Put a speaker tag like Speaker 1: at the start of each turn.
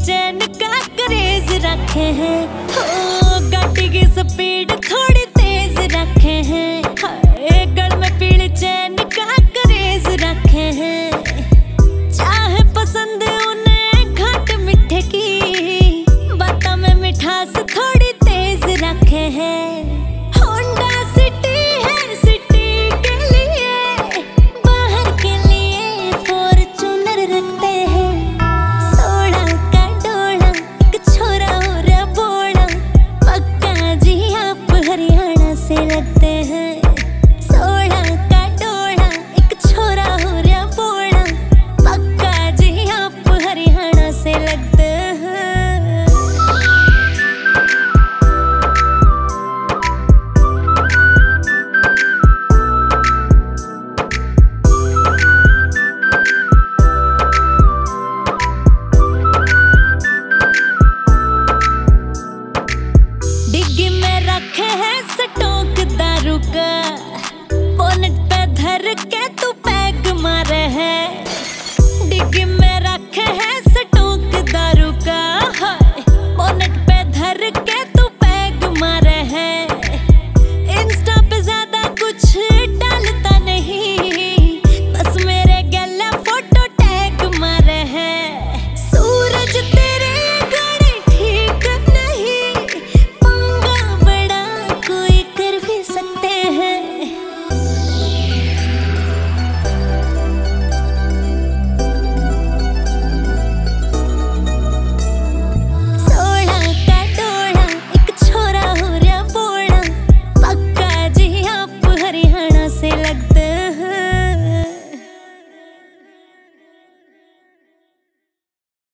Speaker 1: चैन का करेज रखे हैं। हो गाड़ी की स्पीड थोड़ी तेज रखे हैं। हाय गल में पीली चैन का करेज रखे हैं। चाहे पसंद उन्हें घाट मीठे की, बातों में मिठास थोड़ी तेज रखे हैं। होंडा सिटी है सिटी के लिए, बाहर के लिए फॉर्च्यूनर रखते हैं। सोना का डोला एक छोरा हो रहा बोला, पक्का जी आप हरियाणा से लगते हैं। सोना का डोला एक छोरा हो रहा बोला, पक्का जी आप हरियाणा से लगते हैं। डिग्गी में रखे हैं स्टॉक दारू का, बोनट पे धर के तू पैग मारे है। डिग्गी में रखे हैं स्टॉक दारू का, हाय बोनट पे धर के तू पैग मारे है। इंस्टा पे ज्यादा कुछ डालता नहीं, बस मेरे गले फोटो टैग मारे है। सूरज तेरे घड़ी ठीक नहीं, पंगा बड़ा कोई कर भी सकते हैं। सोना का डोला एक छोरा हो रहा बोला, पक्का जी आप हरियाणा से लगते हैं।